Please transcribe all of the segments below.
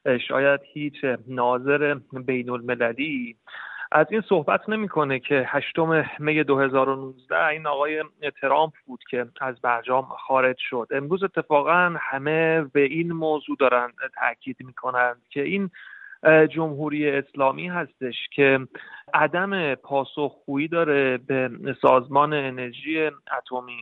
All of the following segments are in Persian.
شاید هیچ ناظر بین المللی از این صحبت نمیکنه که 8 می 2019 این آقای ترامپ بود که از برجام خارج شد. امروز اتفاقا همه به این موضوع دارن تاکید میکنن که این جمهوری اسلامی هستش که عدم پاسخگویی داره به سازمان انرژی اتمی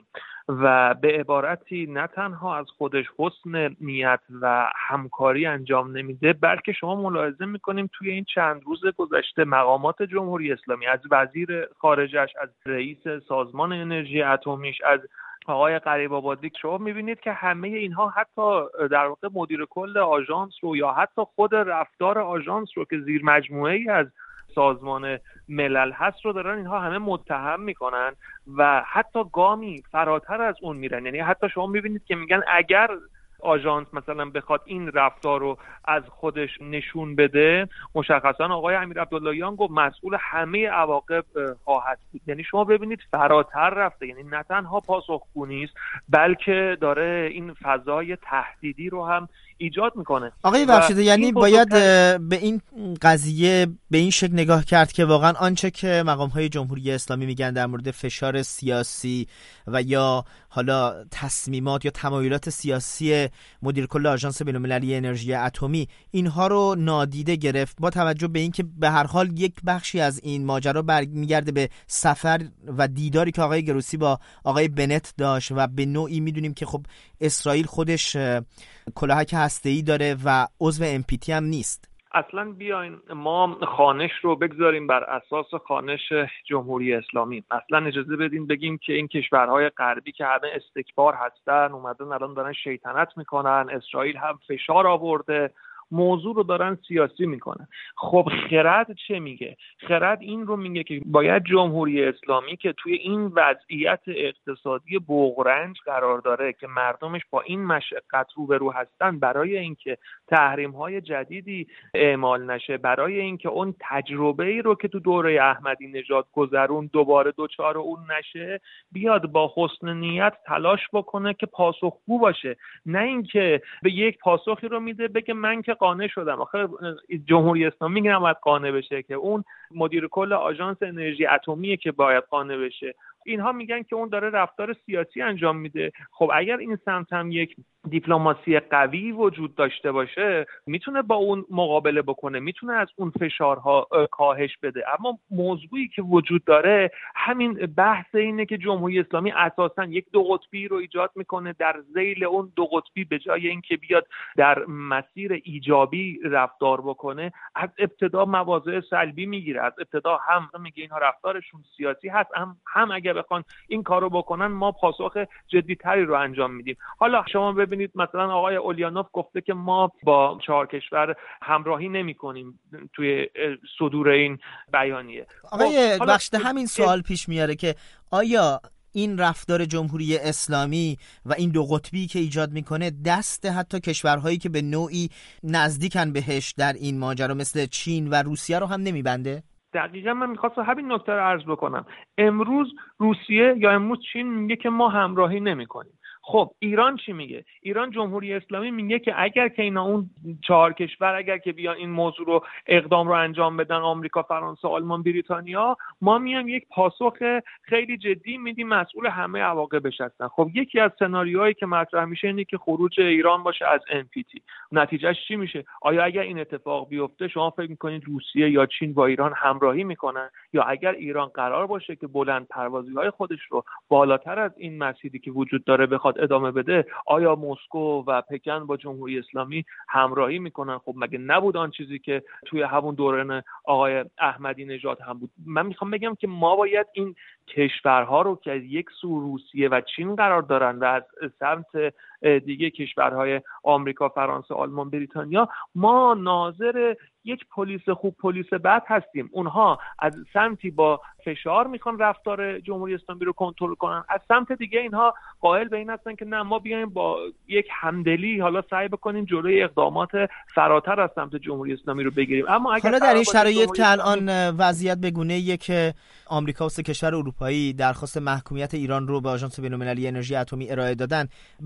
و به عبارتی نه تنها از خودش حسن نیت و همکاری انجام نمیده، بلکه شما ملاحظه میکنیم توی این چند روز گذشته مقامات جمهوری اسلامی، از وزیر خارجش، از رئیس سازمان انرژی اتمیش، از آقای غریب‌آبادی، شما میبینید که همه اینها حتی در واقع مدیر کل آژانس رو یا حتی خود رفتار آژانس رو که زیر مجموعه‌ای از سازمان ملل هست رو دارن اینها همه متهم میکنن و حتی گامی فراتر از اون میرن. یعنی حتی شما میبینید که میگن اگر آژانس مثلا بخواد این رفتار رو از خودش نشون بده، مشخصا آقای امیر عبداللهیان گفت مسئول همه عواقب خواهد بود. یعنی شما ببینید فراتر رفته، یعنی نه تنها پاسخگو نیست بلکه داره این فضای تهدیدی رو هم ایجاد میکنه. آقای بخشیده، یعنی باید به این قضیه به این شکل نگاه کرد که واقعا آنچه که مقام‌های جمهوری اسلامی میگن در مورد فشار سیاسی و یا حالا تصمیمات یا تمایلات سیاسی مدیر کل آژانس بین‌المللی انرژی اتمی، اینها رو نادیده گرفت، با توجه به اینکه به هر حال یک بخشی از این ماجرا برمیگرده به سفر و دیداری که آقای گروسی با آقای بنت داشت و به نوعی میدونیم که خب اسرائیل خودش کلاهک هسته‌ای داره و عضو NPT هم نیست. اصلا بیاین ما خوانش رو بگذاریم بر اساس خوانش جمهوری اسلامی. اصلا اجازه بدین بگیم که این کشورهای غربی که همه استکبار هستن اومدن الان دارن شیطنت میکنن، اسرائیل هم فشار آورده، موضوع رو دارن سیاسی میکنن. خب خرد چه میگه؟ خرد این رو میگه که باید جمهوری اسلامی که توی این وضعیت اقتصادی بغرنج قرار داره که مردمش با این مشقت روبرو هستن، برای اینکه تحریم‌های جدیدی اعمال نشه، برای اینکه اون تجربه‌ای رو که تو دوره احمدی نژاد گذرون دوباره دوچار اون نشه، بیاد با حسن نیت تلاش بکنه که پاسخگو باشه، نه اینکه به یک پاسخی رو میده بگه من که قانع شدم. آخه جمهوری اسلامی میگه باید قانع بشه که اون مدیر کل آژانس انرژی اتمیه که باید قانع بشه. اینها میگن که اون داره رفتار سیاسی انجام میده. خب اگر این سمت هم یک دیپلماسی قوی وجود داشته باشه، میتونه با اون مقابله بکنه، میتونه از اون فشارها کاهش بده. اما موضوعی که وجود داره همین بحث اینه که جمهوری اسلامی اساساً یک دو قطبی رو ایجاد میکنه، در ذیل اون دو قطبی به جای اینکه بیاد در مسیر ایجابی رفتار بکنه، از ابتدا مواضع سلبی میگیره. از ابتدا هم میگه اینها رفتارشون سیاسی هست، هم اگه بخوان این کارو بکنن ما پاسخ جدی‌تری رو انجام میدیم. حالا شما ببینید مثلا آقای اولیانوف گفته که ما با 4 کشور همراهی نمی‌کنیم توی صدور این بیانیه. آقای بخشیده، همین سوال پیش میاره که آیا این رفتار جمهوری اسلامی و این دو قطبی که ایجاد میکنه دست حتی کشورهایی که به نوعی نزدیکن بهش در این ماجرا مثل چین و روسیه رو هم نمیبنده؟ دقیقا من میخواستم همین نکته رو عرض بکنم. امروز روسیه یا امروز چین میگه که ما همراهی نمیکنیم. خب ایران چی میگه؟ ایران جمهوری اسلامی میگه که اگر که اینا اون 4 کشور اگر که بیان این موضوع رو اقدام رو انجام بدن، آمریکا، فرانسه، آلمان، بریتانیا، ما میام یک پاسخ خیلی جدی میدیم، مسئول همه عواقبش هستن. خب یکی از سناریوهایی که مطرح میشه اینه که خروج ایران باشه از NPT. نتیجهش چی میشه؟ آیا اگر این اتفاق بیفته شما فکر میکنید روسیه یا چین با ایران همراهی میکنن؟ یا اگر ایران قرار باشه که بلند پروازی‌های خودش رو بالاتر از این مسیری که وجود داره بخواد ادامه بده، آیا مسکو و پکن با جمهوری اسلامی همراهی میکنن؟ خب مگه نبود آن چیزی که توی همون دوران آقای احمدی نژاد هم بود؟ من میخوام بگم که ما باید این کشورها رو که یک سو روسیه و چین قرار دارن و از سمت دیگه کشورهای آمریکا، فرانسه، آلمان، بریتانیا، ما ناظر یک پلیس خوب پلیس بد هستیم. اونها از سمتی با فشار میخوان رفتار جمهوری اسلامی رو کنترل کنن، از سمت دیگه اینها قائل به این هستن که نه ما بیایم با یک همدلی حالا سعی بکنیم جلوی اقدامات فراتر از سمت جمهوری اسلامی رو بگیریم. اما اگر حالا در این شرایط که الان وضعیت به گونه‌ایه که آمریکا و 3 کشور اروپایی درخواست محکومیت ایران رو به آژانس بین‌المللی انرژی اتمی ارائه دادن، به هر حال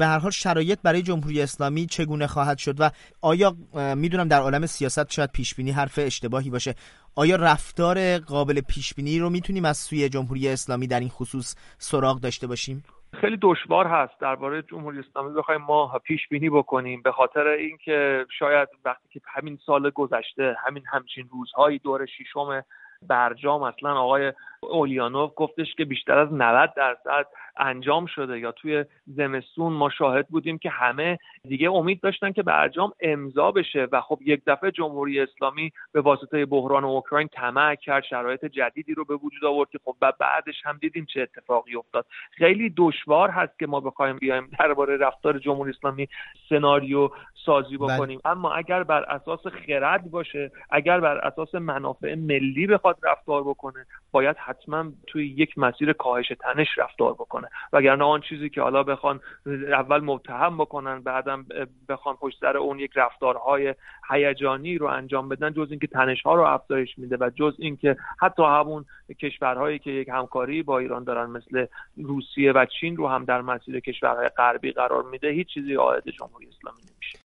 شرایط برای جمهوری اسلامی چگونه خواهد شد و آیا میدونم در عالم سیاست شاید پیش بینی حرف اشتباهی باشه، آیا رفتار قابل پیش بینی رو میتونیم از سوی جمهوری اسلامی در این خصوص سراغ داشته باشیم؟ خیلی دشوار هست درباره جمهوری اسلامی بخوایم ما پیش بینی بکنیم، به خاطر اینکه شاید وقتی که همین سال گذشته همچین روزهایی دور ششم برجام اصلا آقای اولیانوف گفتش که بیشتر از 90% انجام شده، یا توی زمستون ما شاهد بودیم که همه دیگه امید داشتن که برجام امضا بشه و خب یک دفعه جمهوری اسلامی به واسطه بحران اوکراین طمع کرد، شرایط جدیدی رو به وجود آورد که خب بعدش هم دیدیم چه اتفاقی افتاد. خیلی دشوار هست که ما بخوایم بیایم درباره رفتار جمهوری اسلامی سناریو سازی بکنیم، اما اگر بر اساس خرد باشه، اگر بر اساس منافع ملی بخواد رفتار بکنه، باید حتما توی یک مسیر کاهش تنش رفتار بکنه، وگرنه آن چیزی که حالا بخوان اول متهم بکنن بعدم بخوان پشت سر اون یک رفتارهای هیجانی رو انجام بدن، جز اینکه تنش‌ها رو افزایش میده و جز اینکه حتی همون کشورهایی که یک همکاری با ایران دارن مثل روسیه و چین رو هم در مسیر کشورهای غربی قرار میده، هیچ چیزی عائد جمهوری اسلامی